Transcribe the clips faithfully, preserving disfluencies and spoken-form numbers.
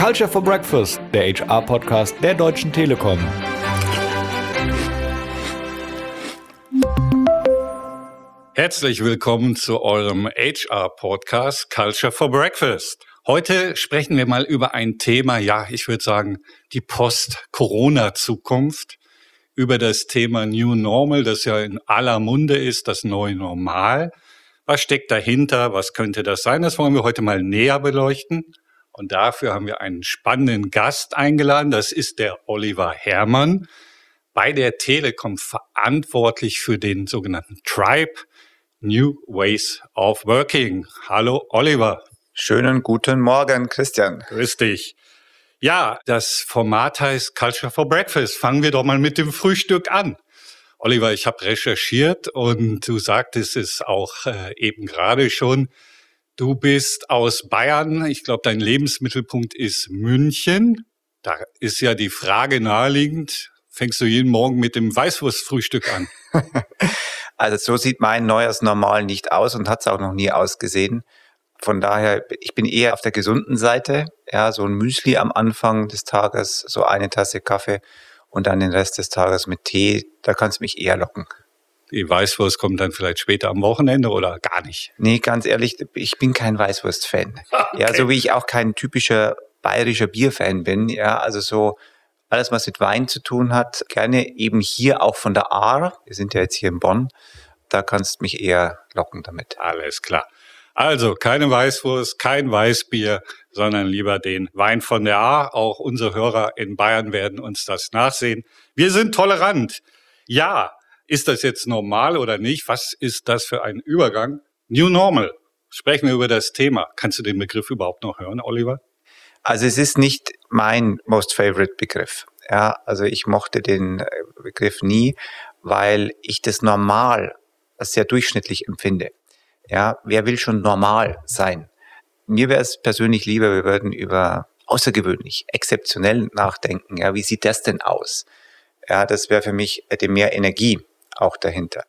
Culture for Breakfast, der H R-Podcast der Deutschen Telekom. Herzlich willkommen zu eurem H R-Podcast Culture for Breakfast. Heute sprechen wir mal über ein Thema, ja, ich würde sagen, die Post-Corona-Zukunft, über das Thema New Normal, das ja in aller Munde ist, das neue Normal. Was steckt dahinter? Was könnte das sein? Das wollen wir heute mal näher beleuchten. Und dafür haben wir einen spannenden Gast eingeladen. Das ist der Oliver Herrmann, bei der Telekom verantwortlich für den sogenannten Tribe New Ways of Working. Hallo Oliver. Schönen guten Morgen, Christian. Grüß dich. Ja, das Format heißt Culture for Breakfast. Fangen wir doch mal mit dem Frühstück an. Oliver, ich habe recherchiert und du sagtest es auch äh, eben gerade schon. Du bist aus Bayern. Ich glaube, dein Lebensmittelpunkt ist München. Da ist ja die Frage naheliegend, fängst du jeden Morgen mit dem Weißwurstfrühstück an? Also so sieht mein neues Normal nicht aus und hat es auch noch nie ausgesehen. Von daher, ich bin eher auf der gesunden Seite. Ja, so ein Müsli am Anfang des Tages, so eine Tasse Kaffee und dann den Rest des Tages mit Tee. Da kannst du mich eher locken. Die Weißwurst kommt dann vielleicht später am Wochenende oder gar nicht? Nee, ganz ehrlich, ich bin kein Weißwurst-Fan. Okay. Ja, so wie ich auch kein typischer bayerischer Bierfan bin. Ja, also so alles, was mit Wein zu tun hat, gerne eben hier auch von der Ahr. Wir sind ja jetzt hier in Bonn. Da kannst du mich eher locken damit. Alles klar. Also keine Weißwurst, kein Weißbier, sondern lieber den Wein von der Ahr. Auch unsere Hörer in Bayern werden uns das nachsehen. Wir sind tolerant. Ja, ist das jetzt normal oder nicht? Was ist das für ein Übergang? New Normal. Sprechen wir über das Thema. Kannst du den Begriff überhaupt noch hören, Oliver? Also es ist nicht mein most favorite Begriff. Ja, also ich mochte den Begriff nie, weil ich das Normal als sehr durchschnittlich empfinde. Ja, wer will schon normal sein? Mir wäre es persönlich lieber, wir würden über außergewöhnlich, exzeptionell nachdenken. Ja, wie sieht das denn aus? Ja, das wäre für mich, hätte mehr Energie auch dahinter.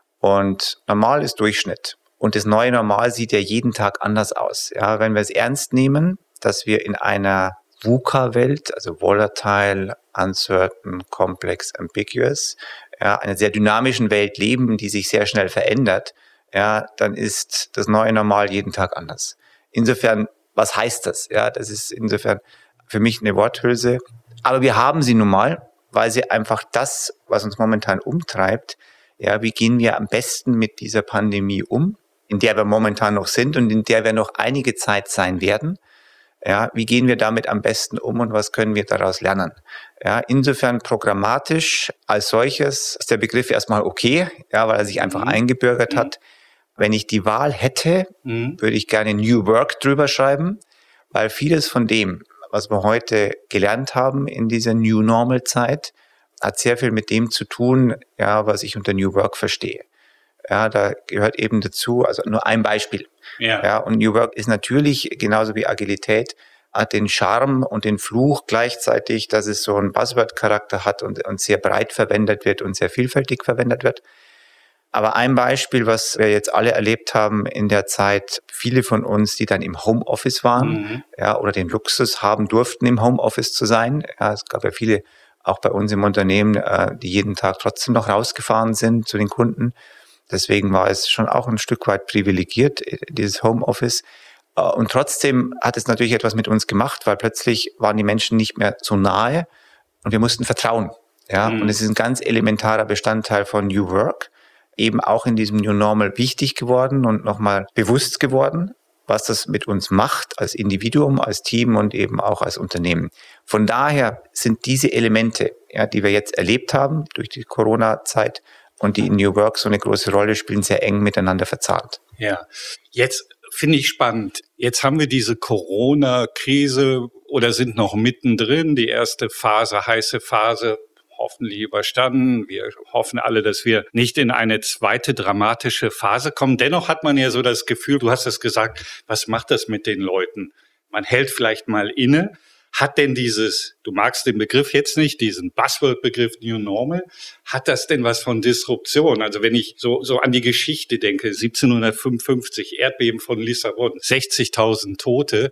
Und normal ist Durchschnitt. Und das neue Normal sieht ja jeden Tag anders aus. Ja, wenn wir es ernst nehmen, dass wir in einer VUCA-Welt, also volatile, uncertain, complex, ambiguous, ja, einer sehr dynamischen Welt leben, die sich sehr schnell verändert, ja, dann ist das neue Normal jeden Tag anders. Insofern, was heißt das? Ja, das ist insofern für mich eine Worthülse. Aber wir haben sie nun mal, weil sie einfach das, was uns momentan umtreibt, ja, wie gehen wir am besten mit dieser Pandemie um, in der wir momentan noch sind und in der wir noch einige Zeit sein werden. Ja, wie gehen wir damit am besten um und was können wir daraus lernen? Ja, insofern programmatisch als solches ist der Begriff erstmal okay, ja, weil er sich einfach mhm. eingebürgert mhm. hat. Wenn ich die Wahl hätte, mhm. würde ich gerne New Work drüber schreiben, weil vieles von dem, was wir heute gelernt haben in dieser New Normal Zeit, hat sehr viel mit dem zu tun, ja, was ich unter New Work verstehe. Ja, da gehört eben dazu, also nur ein Beispiel. Ja. Ja, und New Work ist natürlich genauso wie Agilität, hat den Charme und den Fluch gleichzeitig, dass es so einen Buzzword-Charakter hat und, und sehr breit verwendet wird und sehr vielfältig verwendet wird. Aber ein Beispiel, was wir jetzt alle erlebt haben in der Zeit, viele von uns, die dann im Homeoffice waren, mhm. ja, oder den Luxus haben durften, im Homeoffice zu sein. Ja, es gab ja viele, auch bei uns im Unternehmen, äh, die jeden Tag trotzdem noch rausgefahren sind zu den Kunden. Deswegen war es schon auch ein Stück weit privilegiert, dieses Homeoffice. Äh, und trotzdem hat es natürlich etwas mit uns gemacht, weil plötzlich waren die Menschen nicht mehr so nahe und wir mussten vertrauen. Ja, mhm. Und es ist ein ganz elementarer Bestandteil von New Work, eben auch in diesem New Normal wichtig geworden und nochmal bewusst geworden, was das mit uns macht als Individuum, als Team und eben auch als Unternehmen. Von daher sind diese Elemente, ja, die wir jetzt erlebt haben durch die Corona-Zeit und die in New Work so eine große Rolle spielen, sehr eng miteinander verzahnt. Ja, jetzt finde ich spannend. Jetzt haben wir diese Corona-Krise oder sind noch mittendrin, die erste Phase, heiße Phase, hoffentlich überstanden. Wir hoffen alle, dass wir nicht in eine zweite dramatische Phase kommen. Dennoch hat man ja so das Gefühl, du hast es gesagt, was macht das mit den Leuten? Man hält vielleicht mal inne. Hat denn dieses, du magst den Begriff jetzt nicht, diesen Buzzword-Begriff New Normal, hat das denn was von Disruption? Also wenn ich so, so an die Geschichte denke, siebzehnhundertfünfundfünfzig, Erdbeben von Lissabon, sechzigtausend Tote,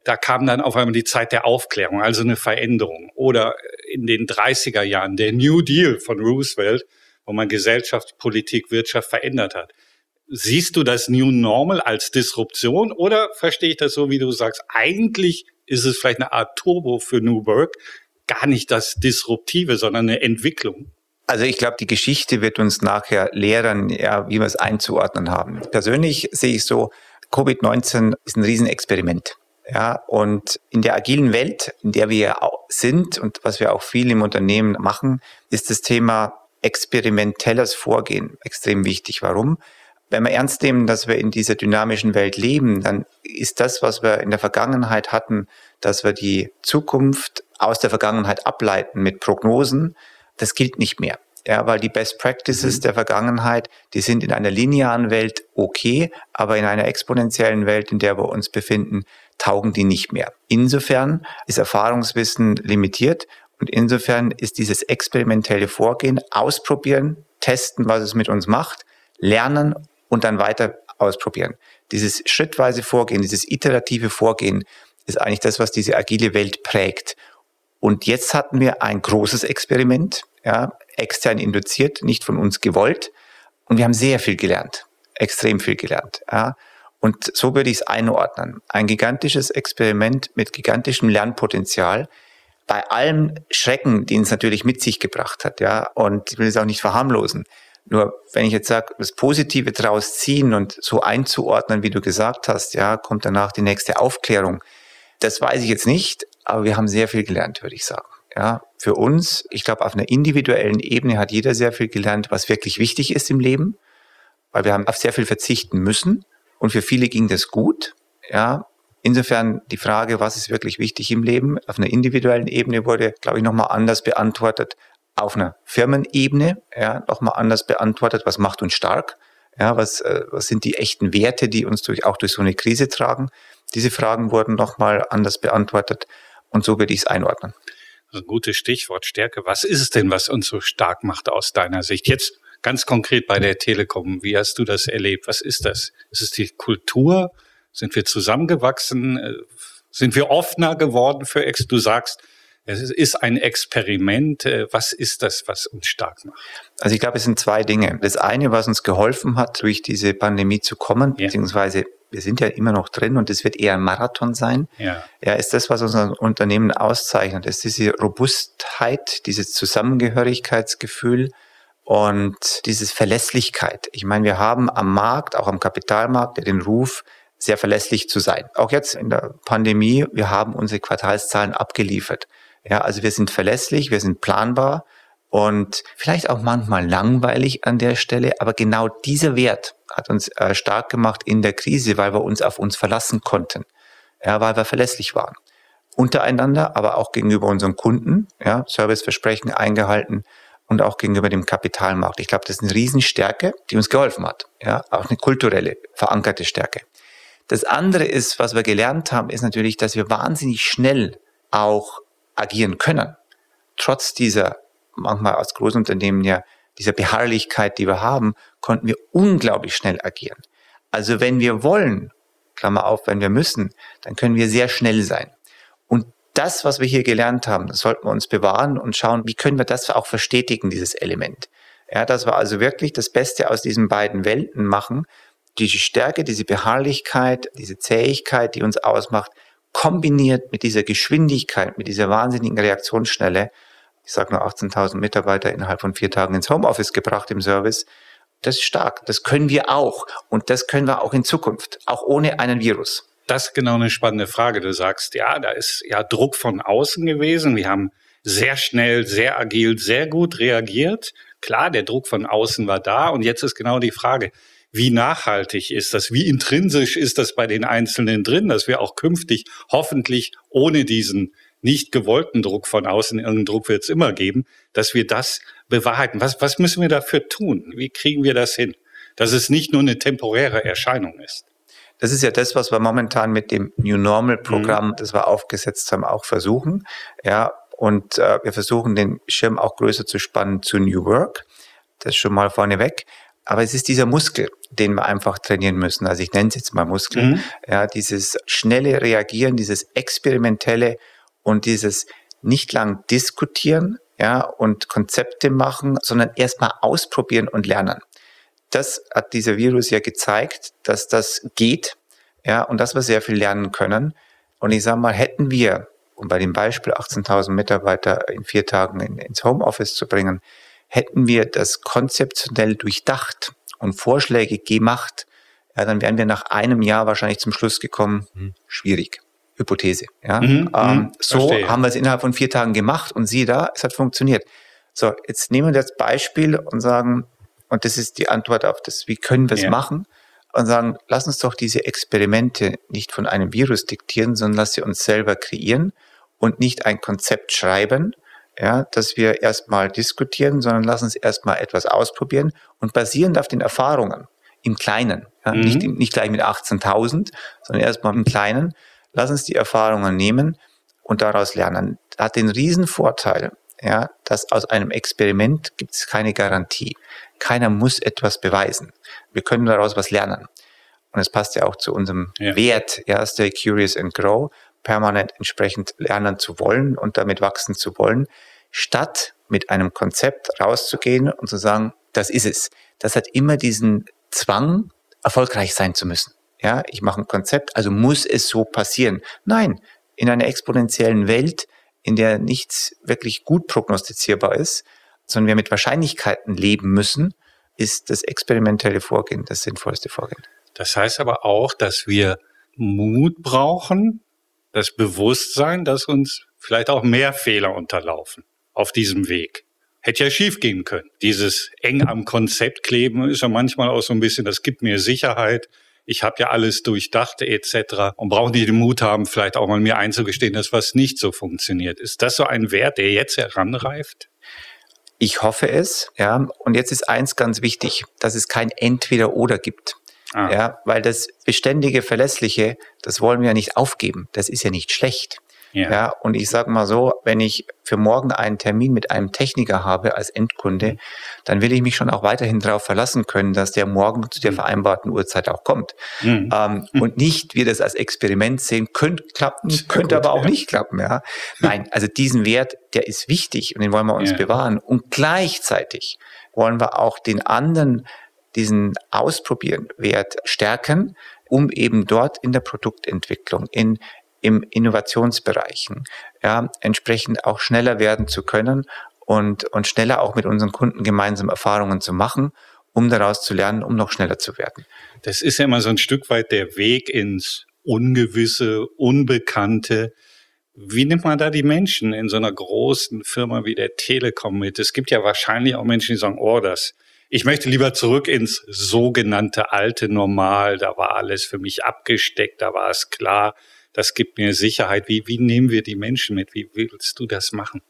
Da kam dann auf einmal die Zeit der Aufklärung, also eine Veränderung. Oder in den dreißiger Jahren der New Deal von Roosevelt, wo man Gesellschaft, Politik, Wirtschaft verändert hat. Siehst du das New Normal als Disruption oder verstehe ich das so, wie du sagst, eigentlich ist es vielleicht eine Art Turbo für New Work, gar nicht das Disruptive, sondern eine Entwicklung? Also ich glaube, die Geschichte wird uns nachher lehren, ja, wie wir es einzuordnen haben. Persönlich sehe ich so, Covid neunzehn ist ein Riesenexperiment. Ja, und in der agilen Welt, in der wir sind und was wir auch viel im Unternehmen machen, ist das Thema experimentelles Vorgehen extrem wichtig. Warum? Wenn wir ernst nehmen, dass wir in dieser dynamischen Welt leben, dann ist das, was wir in der Vergangenheit hatten, dass wir die Zukunft aus der Vergangenheit ableiten mit Prognosen, das gilt nicht mehr. Ja, weil die Best Practices mhm. der Vergangenheit, die sind in einer linearen Welt okay, aber in einer exponentiellen Welt, in der wir uns befinden, taugen die nicht mehr. Insofern ist Erfahrungswissen limitiert und insofern ist dieses experimentelle Vorgehen, ausprobieren, testen, was es mit uns macht, lernen und dann weiter ausprobieren. Dieses schrittweise Vorgehen, dieses iterative Vorgehen ist eigentlich das, was diese agile Welt prägt. Und jetzt hatten wir ein großes Experiment, ja, extern induziert, nicht von uns gewollt. Und wir haben sehr viel gelernt, extrem viel gelernt. Ja. Und so würde ich es einordnen. Ein gigantisches Experiment mit gigantischem Lernpotenzial, bei allem Schrecken, den es natürlich mit sich gebracht hat. Ja. Und ich will es auch nicht verharmlosen. Nur wenn ich jetzt sage, das Positive daraus ziehen und so einzuordnen, wie du gesagt hast, ja, kommt danach die nächste Aufklärung. Das weiß ich jetzt nicht, aber wir haben sehr viel gelernt, würde ich sagen. Ja, für uns, ich glaube, auf einer individuellen Ebene hat jeder sehr viel gelernt, was wirklich wichtig ist im Leben, weil wir haben auf sehr viel verzichten müssen und für viele ging das gut. Ja, insofern die Frage, was ist wirklich wichtig im Leben, auf einer individuellen Ebene wurde, glaube ich, nochmal anders beantwortet. Auf einer Firmenebene, ja, nochmal anders beantwortet, was macht uns stark, ja, was, äh, was sind die echten Werte, die uns durch, auch durch so eine Krise tragen. Diese Fragen wurden nochmal anders beantwortet und so würde ich es einordnen. Also ein gutes Stichwort, Stärke. Was ist es denn, was uns so stark macht aus deiner Sicht? Jetzt ganz konkret bei der Telekom, wie hast du das erlebt? Was ist das? Ist es die Kultur? Sind wir zusammengewachsen? Sind wir offener geworden für Ex? Du sagst, es ist ein Experiment. Was ist das, was uns stark macht? Also ich glaube, es sind zwei Dinge. Das eine, was uns geholfen hat, durch diese Pandemie zu kommen, ja. beziehungsweise wir sind ja immer noch drin und es wird eher ein Marathon sein, ja. ja, ist das, was unser Unternehmen auszeichnet. Es ist diese Robustheit, dieses Zusammengehörigkeitsgefühl und dieses Verlässlichkeit. Ich meine, wir haben am Markt, auch am Kapitalmarkt, den Ruf, sehr verlässlich zu sein. Auch jetzt in der Pandemie, wir haben unsere Quartalszahlen abgeliefert. Ja, also wir sind verlässlich, wir sind planbar und vielleicht auch manchmal langweilig an der Stelle, aber genau dieser Wert hat uns äh, stark gemacht in der Krise, weil wir uns auf uns verlassen konnten, ja, weil wir verlässlich waren. Untereinander, aber auch gegenüber unseren Kunden, ja, Serviceversprechen eingehalten und auch gegenüber dem Kapitalmarkt. Ich glaube, das ist eine Riesenstärke, die uns geholfen hat, ja, auch eine kulturelle, verankerte Stärke. Das andere ist, was wir gelernt haben, ist natürlich, dass wir wahnsinnig schnell auch agieren können. Trotz dieser, manchmal als Großunternehmen ja, dieser Beharrlichkeit, die wir haben, konnten wir unglaublich schnell agieren. Also wenn wir wollen, Klammer auf, wenn wir müssen, dann können wir sehr schnell sein. Und das, was wir hier gelernt haben, das sollten wir uns bewahren und schauen, wie können wir das auch verstetigen, dieses Element. Ja, dass wir also wirklich das Beste aus diesen beiden Welten machen, diese Stärke, diese Beharrlichkeit, diese Zähigkeit, die uns ausmacht, kombiniert mit dieser Geschwindigkeit, mit dieser wahnsinnigen Reaktionsschnelle. Ich sage nur achtzehntausend Mitarbeiter innerhalb von vier Tagen ins Homeoffice gebracht im Service. Das ist stark. Das können wir auch. Und das können wir auch in Zukunft, auch ohne einen Virus. Das ist genau eine spannende Frage. Du sagst, ja, da ist ja Druck von außen gewesen. Wir haben sehr schnell, sehr agil, sehr gut reagiert. Klar, der Druck von außen war da. Und jetzt ist genau die Frage, wie nachhaltig ist das? Wie intrinsisch ist das bei den Einzelnen drin, dass wir auch künftig hoffentlich ohne diesen nicht gewollten Druck von außen, irgendeinen Druck wird es immer geben, dass wir das bewahrheiten. Was, was müssen wir dafür tun? Wie kriegen wir das hin? Dass es nicht nur eine temporäre Erscheinung ist. Das ist ja das, was wir momentan mit dem New Normal Programm, mhm. das wir aufgesetzt haben, auch versuchen. Ja, und äh, wir versuchen, den Schirm auch größer zu spannen zu New Work. Das schon mal vorneweg. Aber es ist dieser Muskel, den wir einfach trainieren müssen. Also ich nenne es jetzt mal Muskel. Mhm. Ja, dieses schnelle Reagieren, dieses experimentelle und dieses nicht lang diskutieren, ja, und Konzepte machen, sondern erstmal ausprobieren und lernen. Das hat dieser Virus ja gezeigt, dass das geht, ja, und dass wir sehr viel lernen können. Und ich sage mal, hätten wir, um bei dem Beispiel achtzehntausend Mitarbeiter in vier Tagen in, ins Homeoffice zu bringen, hätten wir das konzeptionell durchdacht und Vorschläge gemacht, ja, dann wären wir nach einem Jahr wahrscheinlich zum Schluss gekommen, hm, schwierig. Hypothese. Ja? Mhm, ähm, so verstehe. haben wir es innerhalb von vier Tagen gemacht und siehe da, es hat funktioniert. So, jetzt nehmen wir das Beispiel und sagen, und das ist die Antwort auf das, wie können wir es ja. machen? Und sagen, lass uns doch diese Experimente nicht von einem Virus diktieren, sondern lass sie uns selber kreieren und nicht ein Konzept schreiben, ja, dass wir erstmal diskutieren, sondern lass uns erstmal etwas ausprobieren und basierend auf den Erfahrungen im Kleinen, ja, Mhm. nicht, nicht gleich mit achtzehntausend, sondern erstmal im Kleinen, lass uns die Erfahrungen nehmen und daraus lernen. Das hat den riesen Vorteil, ja, dass aus einem Experiment gibt es keine Garantie. Keiner muss etwas beweisen. Wir können daraus was lernen. Und es passt ja auch zu unserem ja. Wert, ja, stay curious and grow, permanent entsprechend lernen zu wollen und damit wachsen zu wollen, statt mit einem Konzept rauszugehen und zu sagen, das ist es. Das hat immer diesen Zwang, erfolgreich sein zu müssen. Ja, ich mache ein Konzept, also muss es so passieren. Nein, in einer exponentiellen Welt, in der nichts wirklich gut prognostizierbar ist, sondern wir mit Wahrscheinlichkeiten leben müssen, ist das experimentelle Vorgehen das sinnvollste Vorgehen. Das heißt aber auch, dass wir Mut brauchen, das Bewusstsein, dass uns vielleicht auch mehr Fehler unterlaufen auf diesem Weg. Hätte ja schief gehen können. Dieses eng am Konzept kleben ist ja manchmal auch so ein bisschen, das gibt mir Sicherheit. Ich habe ja alles durchdacht et cetera und brauche nicht den Mut haben, vielleicht auch mal mir einzugestehen, dass was nicht so funktioniert. Ist das so ein Wert, der jetzt heranreift? Ich hoffe es, ja. Und jetzt ist eins ganz wichtig, dass es kein Entweder-Oder gibt. Ah. Ja, weil das beständige, verlässliche, das wollen wir ja nicht aufgeben. Das ist ja nicht schlecht. Ja. Ja, und ich sage mal so, wenn ich für morgen einen Termin mit einem Techniker habe als Endkunde, dann will ich mich schon auch weiterhin darauf verlassen können, dass der morgen zu der vereinbarten Uhrzeit auch kommt. Mhm. Ähm, mhm. Und nicht wir das als Experiment sehen, könnte klappen, könnte gut, aber auch ja. nicht klappen. Ja. Nein, also diesen Wert, der ist wichtig und den wollen wir uns ja. bewahren. Und gleichzeitig wollen wir auch den anderen diesen Ausprobieren-Wert stärken, um eben dort in der Produktentwicklung, in im Innovationsbereichen, ja, entsprechend auch schneller werden zu können und, und schneller auch mit unseren Kunden gemeinsam Erfahrungen zu machen, um daraus zu lernen, um noch schneller zu werden. Das ist ja immer so ein Stück weit der Weg ins Ungewisse, Unbekannte. Wie nimmt man da die Menschen in so einer großen Firma wie der Telekom mit? Es gibt ja wahrscheinlich auch Menschen, die sagen, oh, das, ich möchte lieber zurück ins sogenannte alte Normal. Da war alles für mich abgesteckt, da war es klar. Das gibt mir Sicherheit. Wie, wie nehmen wir die Menschen mit? Wie willst du das machen?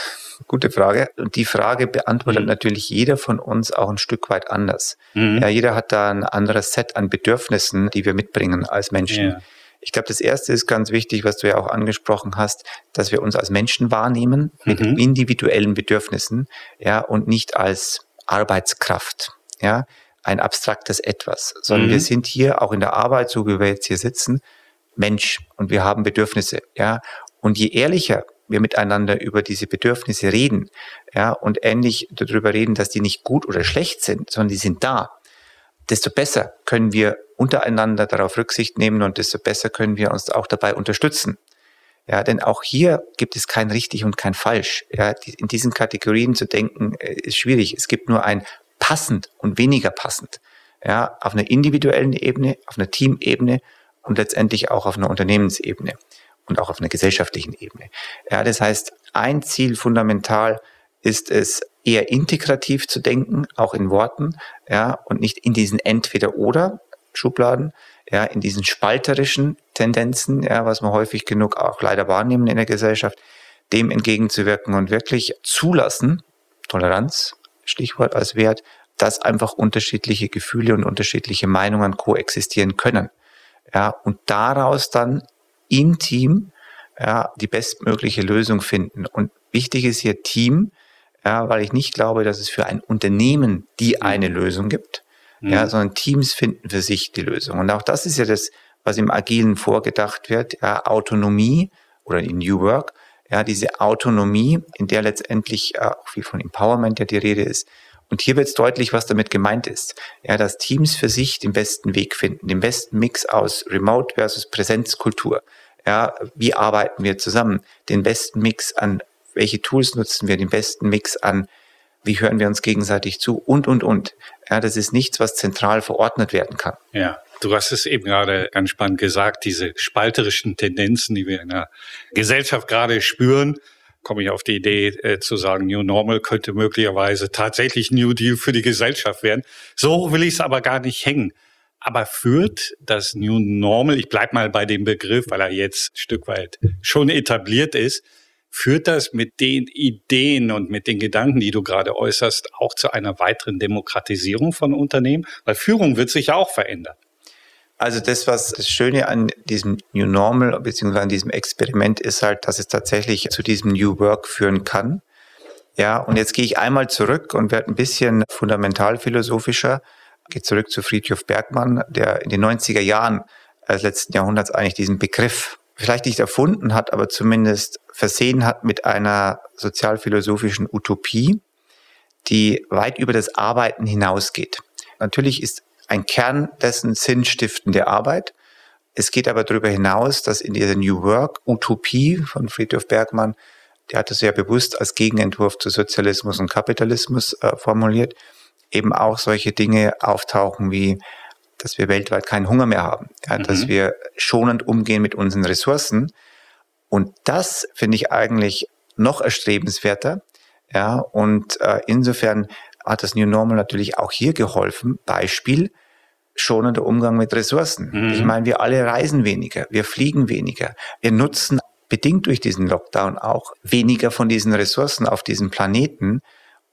Gute Frage. Und die Frage beantwortet mhm. natürlich jeder von uns auch ein Stück weit anders. Mhm. Ja, jeder hat da ein anderes Set an Bedürfnissen, die wir mitbringen als Menschen. Ja. Ich glaube, das erste ist ganz wichtig, was du ja auch angesprochen hast, dass wir uns als Menschen wahrnehmen mit mhm. individuellen Bedürfnissen, ja, und nicht als Arbeitskraft, ja, ein abstraktes Etwas, sondern mhm. wir sind hier auch in der Arbeit, so wie wir jetzt hier sitzen, Mensch und wir haben Bedürfnisse, ja. Und je ehrlicher wir miteinander über diese Bedürfnisse reden, ja, und ähnlich darüber reden, dass die nicht gut oder schlecht sind, sondern die sind da, desto besser können wir untereinander darauf Rücksicht nehmen und desto besser können wir uns auch dabei unterstützen. Ja, denn auch hier gibt es kein richtig und kein falsch. Ja, in diesen Kategorien zu denken ist schwierig. Es gibt nur ein passend und weniger passend. Ja, auf einer individuellen Ebene, auf einer Teamebene und letztendlich auch auf einer Unternehmensebene und auch auf einer gesellschaftlichen Ebene. Ja, das heißt, ein Ziel fundamental ist es, eher integrativ zu denken, auch in Worten, ja, und nicht in diesen Entweder-Oder-Schubladen, ja, in diesen spalterischen Tendenzen, ja, was wir häufig genug auch leider wahrnehmen in der Gesellschaft, dem entgegenzuwirken und wirklich zulassen, Toleranz, Stichwort als Wert, dass einfach unterschiedliche Gefühle und unterschiedliche Meinungen koexistieren können. Ja, und daraus dann im Team, ja, die bestmögliche Lösung finden. Und wichtig ist hier Team, Ja, weil ich nicht glaube, dass es für ein Unternehmen die eine Lösung gibt, mhm. ja, sondern Teams finden für sich die Lösung. Und auch das ist ja das, was im Agilen vorgedacht wird, ja, Autonomie oder in New Work, ja, diese Autonomie, in der letztendlich äh, auch viel von Empowerment ja die Rede ist. Und hier wird es deutlich, was damit gemeint ist. Ja, dass Teams für sich den besten Weg finden, den besten Mix aus Remote versus Präsenzkultur. Ja, wie arbeiten wir zusammen? Den besten Mix an, welche Tools nutzen wir? Den besten Mix an, wie hören wir uns gegenseitig zu? Und, und, und. Ja, das ist nichts, was zentral verordnet werden kann. Ja, du hast es eben gerade ganz spannend gesagt, diese spalterischen Tendenzen, die wir in der Gesellschaft gerade spüren, komme ich auf die Idee äh, zu sagen, New Normal könnte möglicherweise tatsächlich New Deal für die Gesellschaft werden. So will ich es aber gar nicht hängen. Aber führt das New Normal, ich bleib mal bei dem Begriff, weil er jetzt ein Stück weit schon etabliert ist, führt das mit den Ideen und mit den Gedanken, die du gerade äußerst, auch zu einer weiteren Demokratisierung von Unternehmen? Weil Führung wird sich ja auch verändern. Also das, was das Schöne an diesem New Normal beziehungsweise an diesem Experiment ist halt, dass es tatsächlich zu diesem New Work führen kann. Ja, und jetzt gehe ich einmal zurück und werde ein bisschen fundamental philosophischer. Gehe zurück zu Frithjof Bergmann, der in den neunziger Jahren des letzten Jahrhunderts eigentlich diesen Begriff vielleicht nicht erfunden hat, aber zumindest versehen hat mit einer sozialphilosophischen Utopie, die weit über das Arbeiten hinausgeht. Natürlich ist ein Kern dessen sinnstiftende Arbeit. Es geht aber darüber hinaus, dass in dieser New Work-Utopie von Frithjof Bergmann, der hat das ja bewusst als Gegenentwurf zu Sozialismus und Kapitalismus äh, formuliert, eben auch solche Dinge auftauchen wie, dass wir weltweit keinen Hunger mehr haben, ja, mhm. dass wir schonend umgehen mit unseren Ressourcen. Und das finde ich eigentlich noch erstrebenswerter. Ja, und äh, insofern hat das New Normal natürlich auch hier geholfen. Beispiel, schonender Umgang mit Ressourcen. Mhm. Ich meine, wir alle reisen weniger, wir fliegen weniger, wir nutzen bedingt durch diesen Lockdown auch weniger von diesen Ressourcen auf diesem Planeten.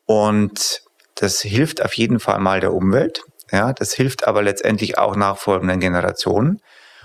Und das hilft auf jeden Fall mal der Umwelt. Ja, das hilft aber letztendlich auch nachfolgenden Generationen.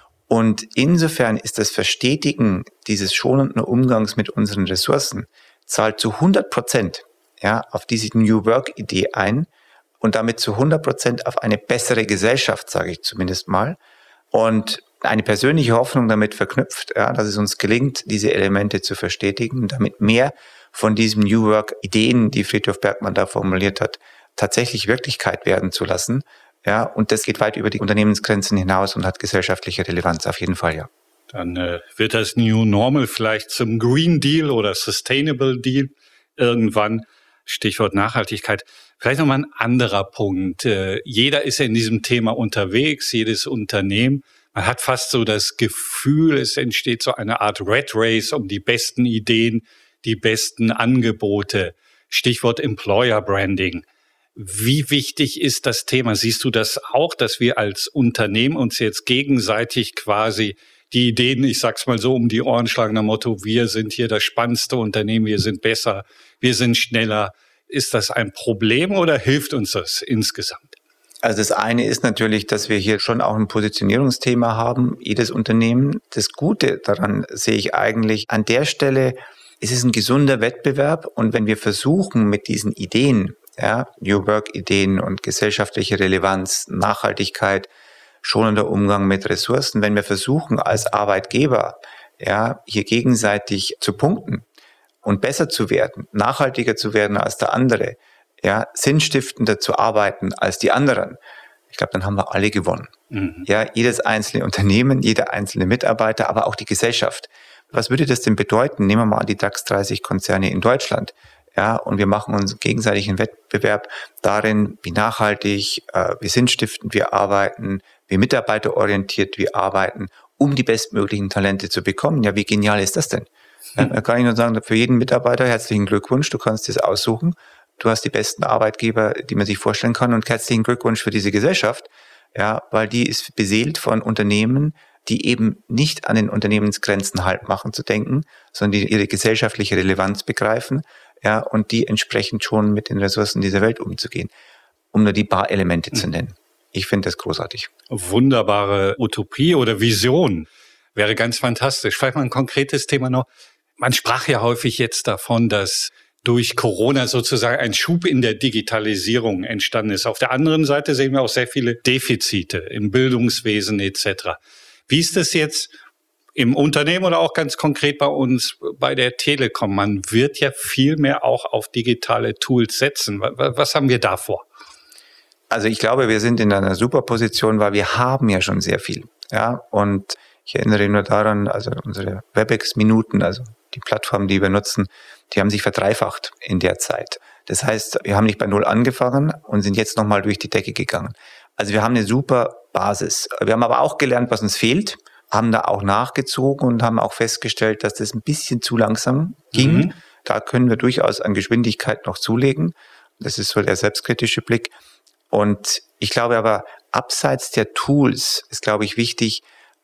Und insofern ist das Verstetigen dieses schonenden Umgangs mit unseren Ressourcen zahlt zu hundert Prozent ja, auf diese New Work-Idee ein und damit zu hundert Prozent auf eine bessere Gesellschaft, sage ich zumindest mal. Und eine persönliche Hoffnung damit verknüpft, ja, dass es uns gelingt, diese Elemente zu verstetigen und damit mehr von diesen New Work-Ideen, die Frithjof Bergmann da formuliert hat, tatsächlich Wirklichkeit werden zu lassen. Ja, und das geht weit über die Unternehmensgrenzen hinaus und hat gesellschaftliche Relevanz, auf jeden Fall, ja. Dann äh, wird das New Normal vielleicht zum Green Deal oder Sustainable Deal irgendwann. Stichwort Nachhaltigkeit. Vielleicht nochmal ein anderer Punkt. Äh, jeder ist ja in diesem Thema unterwegs, jedes Unternehmen. Man hat fast so das Gefühl, es entsteht so eine Art Rat Race um die besten Ideen, die besten Angebote. Stichwort Employer Branding. Wie wichtig ist das Thema? Siehst du das auch, dass wir als Unternehmen uns jetzt gegenseitig quasi die Ideen, ich sag's mal so, um die Ohren schlagen, nach Motto, wir sind hier das spannendste Unternehmen, wir sind besser, wir sind schneller. Ist das ein Problem oder hilft uns das insgesamt? Also das eine ist natürlich, dass wir hier schon auch ein Positionierungsthema haben, jedes Unternehmen. Das Gute daran sehe ich eigentlich, an der Stelle ist es ein gesunder Wettbewerb und wenn wir versuchen mit diesen Ideen, ja, New Work-Ideen und gesellschaftliche Relevanz, Nachhaltigkeit, schonender Umgang mit Ressourcen, wenn wir versuchen als Arbeitgeber, ja, hier gegenseitig zu punkten und besser zu werden, nachhaltiger zu werden als der andere, ja, sinnstiftender zu arbeiten als die anderen, ich glaube, dann haben wir alle gewonnen. Mhm. Ja, jedes einzelne Unternehmen, jeder einzelne Mitarbeiter, aber auch die Gesellschaft. Was würde das denn bedeuten? Nehmen wir mal die DAX dreißig Konzerne in Deutschland. Ja, und wir machen uns gegenseitig einen Wettbewerb darin, wie nachhaltig, äh, wie sinnstiftend wir arbeiten, wie mitarbeiterorientiert wir arbeiten, um die bestmöglichen Talente zu bekommen. Ja, wie genial ist das denn? Ja, da kann ich nur sagen, für jeden Mitarbeiter herzlichen Glückwunsch, du kannst das aussuchen. Du hast die besten Arbeitgeber, die man sich vorstellen kann und herzlichen Glückwunsch für diese Gesellschaft, ja, weil die ist beseelt von Unternehmen, die eben nicht an den Unternehmensgrenzen Halt machen zu denken, sondern die ihre gesellschaftliche Relevanz begreifen, ja, und die entsprechend schon mit den Ressourcen dieser Welt umzugehen, um nur die paar Elemente mhm. zu nennen. Ich finde das großartig. Wunderbare Utopie oder Vision. Wäre ganz fantastisch. Vielleicht mal ein konkretes Thema noch. Man sprach ja häufig jetzt davon, dass durch Corona sozusagen ein Schub in der Digitalisierung entstanden ist. Auf der anderen Seite sehen wir auch sehr viele Defizite im Bildungswesen et cetera. Wie ist das jetzt im Unternehmen oder auch ganz konkret bei uns bei der Telekom? Man wird ja viel mehr auch auf digitale Tools setzen. Was haben wir da vor? Also ich glaube, wir sind in einer super Position, weil wir haben ja schon sehr viel. Ja, und ich erinnere nur daran, also unsere WebEx-Minuten, also die Plattform, die wir nutzen, die haben sich verdreifacht in der Zeit. Das heißt, wir haben nicht bei Null angefangen und sind jetzt nochmal durch die Decke gegangen. Also wir haben eine super Basis. Wir haben aber auch gelernt, was uns fehlt, haben da auch nachgezogen und haben auch festgestellt, dass das ein bisschen zu langsam ging. Mhm. Da können wir durchaus an Geschwindigkeit noch zulegen. Das ist so der selbstkritische Blick. Und ich glaube aber, abseits der Tools ist, glaube ich, wichtig,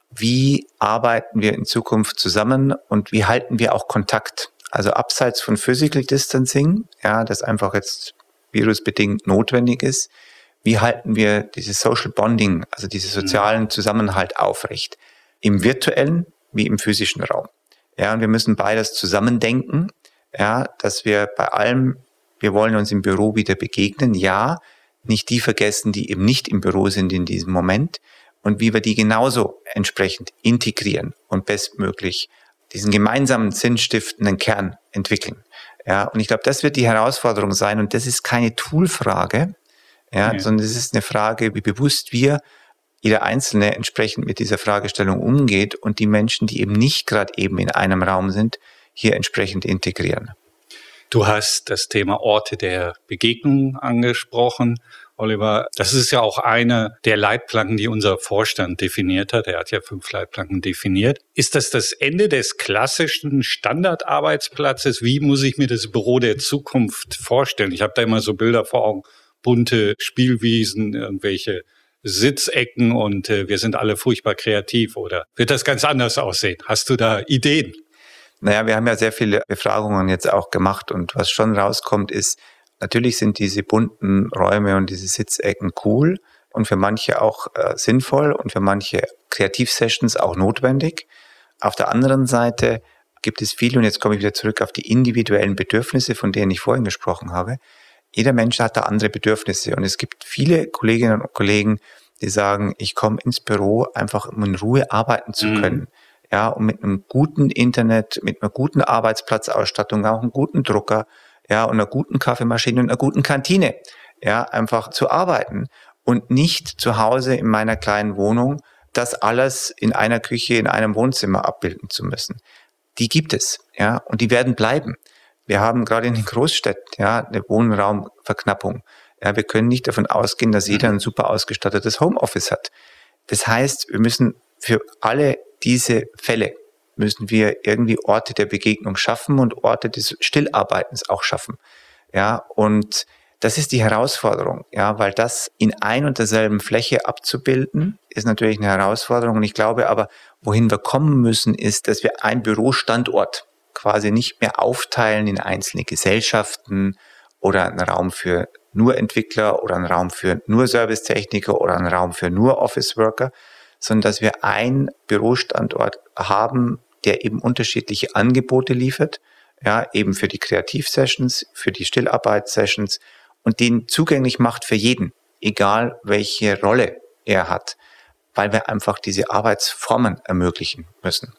wie arbeiten wir in Zukunft zusammen und wie halten wir auch Kontakt? Also abseits von Physical Distancing, ja, das einfach jetzt virusbedingt notwendig ist, wie halten wir dieses Social Bonding, also diesen sozialen Zusammenhalt aufrecht? Im virtuellen wie im physischen Raum. Ja, und wir müssen beides zusammendenken, ja, dass wir bei allem, wir wollen uns im Büro wieder begegnen, ja, nicht die vergessen, die eben nicht im Büro sind in diesem Moment und wie wir die genauso entsprechend integrieren und bestmöglich diesen gemeinsamen sinnstiftenden Kern entwickeln. Ja, und ich glaube, das wird die Herausforderung sein und das ist keine Toolfrage, ja, ja. sondern es ist eine Frage, wie bewusst wir, jeder Einzelne entsprechend mit dieser Fragestellung umgeht und die Menschen, die eben nicht gerade eben in einem Raum sind, hier entsprechend integrieren. Du hast das Thema Orte der Begegnung angesprochen, Oliver. Das ist ja auch eine der Leitplanken, die unser Vorstand definiert hat. Er hat ja fünf Leitplanken definiert. Ist das das Ende des klassischen Standardarbeitsplatzes? Wie muss ich mir das Büro der Zukunft vorstellen? Ich habe da immer so Bilder vor Augen, bunte Spielwiesen, irgendwelche Sitzecken und äh, wir sind alle furchtbar kreativ. Oder wird das ganz anders aussehen? Hast du da Ideen? Naja, wir haben ja sehr viele Befragungen jetzt auch gemacht und was schon rauskommt ist, natürlich sind diese bunten Räume und diese Sitzecken cool und für manche auch äh, sinnvoll und für manche Kreativsessions auch notwendig. Auf der anderen Seite gibt es viele, und jetzt komme ich wieder zurück auf die individuellen Bedürfnisse, von denen ich vorhin gesprochen habe. Jeder Mensch hat da andere Bedürfnisse und es gibt viele Kolleginnen und Kollegen, die sagen, ich komme ins Büro einfach, um in Ruhe arbeiten zu können. Mhm. Ja, um mit einem guten Internet, mit einer guten Arbeitsplatzausstattung, auch einem guten Drucker, ja, und einer guten Kaffeemaschine und einer guten Kantine, ja, einfach zu arbeiten und nicht zu Hause in meiner kleinen Wohnung das alles in einer Küche, in einem Wohnzimmer abbilden zu müssen. Die gibt es, ja, und die werden bleiben. Wir haben gerade in den Großstädten, ja, eine Wohnraumverknappung. Ja, wir können nicht davon ausgehen, dass jeder ein super ausgestattetes Homeoffice hat. Das heißt, wir müssen für alle diese Fälle müssen wir irgendwie Orte der Begegnung schaffen und Orte des Stillarbeitens auch schaffen. Ja, und das ist die Herausforderung, ja, weil das in ein und derselben Fläche abzubilden, ist natürlich eine Herausforderung. Und ich glaube aber, wohin wir kommen müssen, ist, dass wir einen Bürostandort quasi nicht mehr aufteilen in einzelne Gesellschaften oder einen Raum für nur Entwickler oder einen Raum für nur Servicetechniker oder einen Raum für nur Office Worker, sondern dass wir einen Bürostandort haben, der eben unterschiedliche Angebote liefert, ja, eben für die Kreativsessions, für die Stillarbeitssessions und den zugänglich macht für jeden, egal welche Rolle er hat, weil wir einfach diese Arbeitsformen ermöglichen müssen.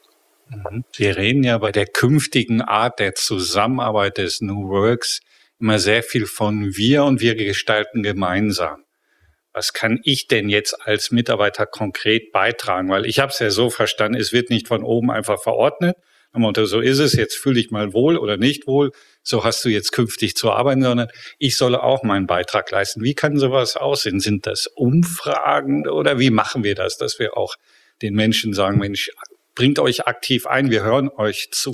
Wir reden ja bei der künftigen Art der Zusammenarbeit des New Works immer sehr viel von wir und wir gestalten gemeinsam. Was kann ich denn jetzt als Mitarbeiter konkret beitragen? Weil ich habe es ja so verstanden, es wird nicht von oben einfach verordnet. Und so ist es, jetzt fühle ich mal wohl oder nicht wohl, so hast du jetzt künftig zu arbeiten, sondern ich solle auch meinen Beitrag leisten. Wie kann sowas aussehen? Sind das Umfragen oder wie machen wir das, dass wir auch den Menschen sagen, Mensch, bringt euch aktiv ein, wir hören euch zu?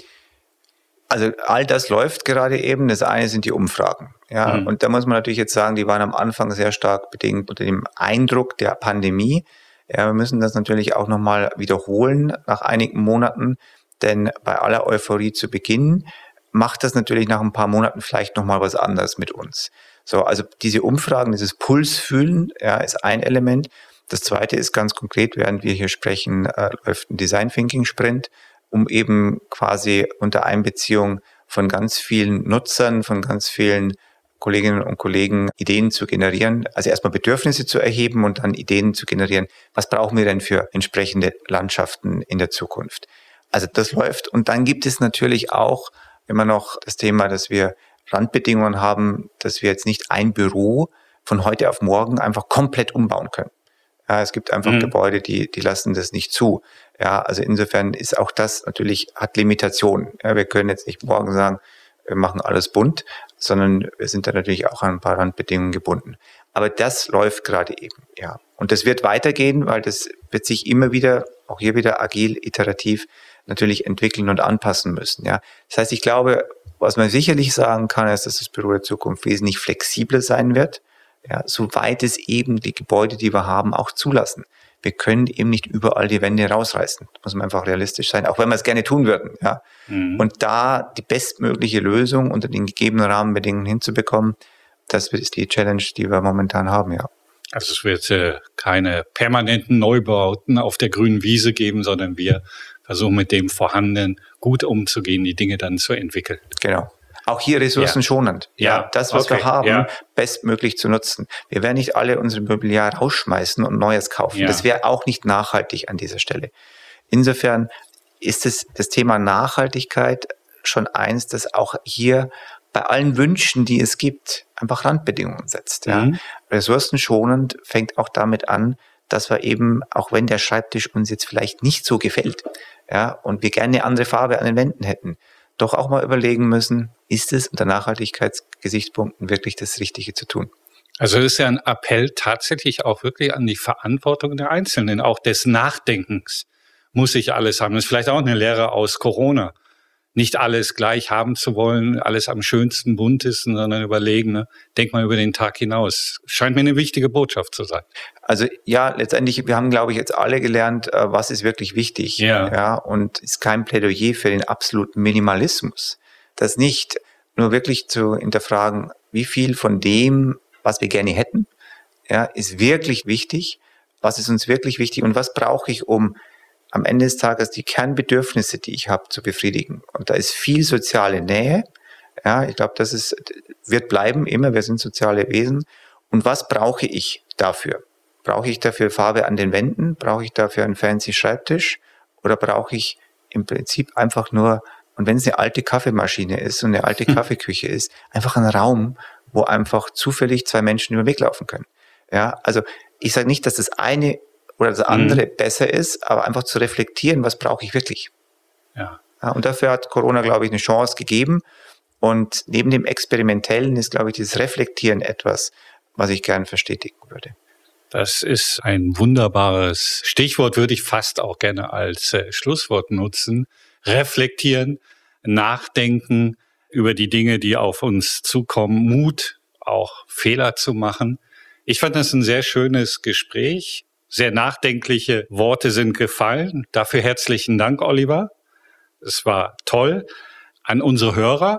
Also all das läuft gerade eben. Das eine sind die Umfragen. Ja, mhm. Und da muss man natürlich jetzt sagen, die waren am Anfang sehr stark bedingt unter dem Eindruck der Pandemie. Ja, wir müssen das natürlich auch nochmal wiederholen nach einigen Monaten, denn bei aller Euphorie zu Beginn macht das natürlich nach ein paar Monaten vielleicht nochmal was anderes mit uns. So, also diese Umfragen, dieses Pulsfühlen, ja, ist ein Element. Das zweite ist ganz konkret, während wir hier sprechen, äh, läuft ein Design Thinking Sprint, um eben quasi unter Einbeziehung von ganz vielen Nutzern, von ganz vielen Kolleginnen und Kollegen Ideen zu generieren, also erstmal Bedürfnisse zu erheben und dann Ideen zu generieren. Was brauchen wir denn für entsprechende Landschaften in der Zukunft? Also das läuft. Und dann gibt es natürlich auch immer noch das Thema, dass wir Randbedingungen haben, dass wir jetzt nicht ein Büro von heute auf morgen einfach komplett umbauen können. Ja, es gibt einfach mhm. Gebäude, die, die lassen das nicht zu. Ja, also insofern ist auch das natürlich, hat Limitationen. Ja, wir können jetzt nicht morgen sagen, wir machen alles bunt, sondern wir sind da natürlich auch an ein paar Randbedingungen gebunden. Aber das läuft gerade eben, ja. Und das wird weitergehen, weil das wird sich immer wieder, auch hier wieder agil, iterativ natürlich entwickeln und anpassen müssen, ja. Das heißt, ich glaube, was man sicherlich sagen kann, ist, dass das Büro der Zukunft wesentlich flexibler sein wird, ja, soweit es eben die Gebäude, die wir haben, auch zulassen. Wir können eben nicht überall die Wände rausreißen. Da muss man einfach realistisch sein, auch wenn wir es gerne tun würden. Ja. Mhm. Und da die bestmögliche Lösung unter den gegebenen Rahmenbedingungen hinzubekommen, das ist die Challenge, die wir momentan haben, ja. Also es wird äh, keine permanenten Neubauten auf der grünen Wiese geben, sondern wir versuchen mit dem Vorhandenen gut umzugehen, die Dinge dann zu entwickeln. Genau. Auch hier ressourcenschonend. Ja, ja, das, was okay. wir haben, ja. bestmöglich zu nutzen. Wir werden nicht alle unsere Mobiliar rausschmeißen und Neues kaufen. Ja. Das wäre auch nicht nachhaltig an dieser Stelle. Insofern ist es das Thema Nachhaltigkeit schon eins, das auch hier bei allen Wünschen, die es gibt, einfach Randbedingungen setzt. Ja. Mhm. Ressourcenschonend fängt auch damit an, dass wir eben, auch wenn der Schreibtisch uns jetzt vielleicht nicht so gefällt, ja, und wir gerne eine andere Farbe an den Wänden hätten, doch auch mal überlegen müssen, ist es unter Nachhaltigkeitsgesichtspunkten wirklich das Richtige zu tun? Also das ist ja ein Appell tatsächlich auch wirklich an die Verantwortung der Einzelnen, auch des Nachdenkens. Muss ich alles haben? Das ist vielleicht auch eine Lehre aus Corona. Nicht alles gleich haben zu wollen, alles am schönsten, buntesten, sondern überlegen, ne? Denk mal über den Tag hinaus. Scheint mir eine wichtige Botschaft zu sein. Also ja, letztendlich, wir haben, glaube ich, jetzt alle gelernt, was ist wirklich wichtig. Ja. Ja, und ist kein Plädoyer für den absoluten Minimalismus. Das nicht nur wirklich zu hinterfragen, wie viel von dem, was wir gerne hätten, ja, ist wirklich wichtig, was ist uns wirklich wichtig und was brauche ich, um am Ende des Tages die Kernbedürfnisse, die ich habe, zu befriedigen. Und da ist viel soziale Nähe. Ja, ich glaube, das ist, wird bleiben immer. Wir sind soziale Wesen. Und was brauche ich dafür? Brauche ich dafür Farbe an den Wänden? Brauche ich dafür einen fancy Schreibtisch? Oder brauche ich im Prinzip einfach nur, und wenn es eine alte Kaffeemaschine ist und eine alte hm. Kaffeeküche ist, einfach einen Raum, wo einfach zufällig zwei Menschen über den Weg laufen können. Ja, also ich sage nicht, dass das eine oder das andere mhm. besser ist, aber einfach zu reflektieren, was brauche ich wirklich. Ja. Ja, und dafür hat Corona, glaube ich, eine Chance gegeben. Und neben dem Experimentellen ist, glaube ich, dieses Reflektieren etwas, was ich gerne verstetigen würde. Das ist ein wunderbares Stichwort, würde ich fast auch gerne als äh, Schlusswort nutzen. Reflektieren, nachdenken über die Dinge, die auf uns zukommen, Mut, auch Fehler zu machen. Ich fand das ein sehr schönes Gespräch. Sehr nachdenkliche Worte sind gefallen. Dafür herzlichen Dank, Oliver. Es war toll. An unsere Hörer,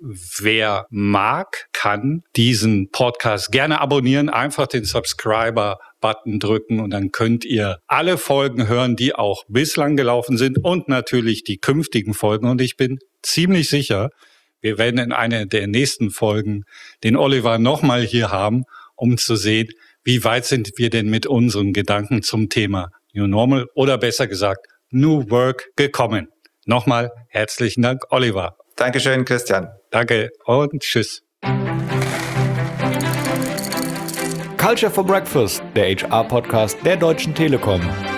wer mag, kann diesen Podcast gerne abonnieren. Einfach den Subscriber-Button drücken und dann könnt ihr alle Folgen hören, die auch bislang gelaufen sind und natürlich die künftigen Folgen. Und ich bin ziemlich sicher, wir werden in einer der nächsten Folgen den Oliver nochmal hier haben, um zu sehen, wie weit sind wir denn mit unseren Gedanken zum Thema New Normal oder besser gesagt New Work gekommen? Nochmal herzlichen Dank, Oliver. Dankeschön, Christian. Danke und tschüss. Culture for Breakfast, der H R-Podcast der Deutschen Telekom.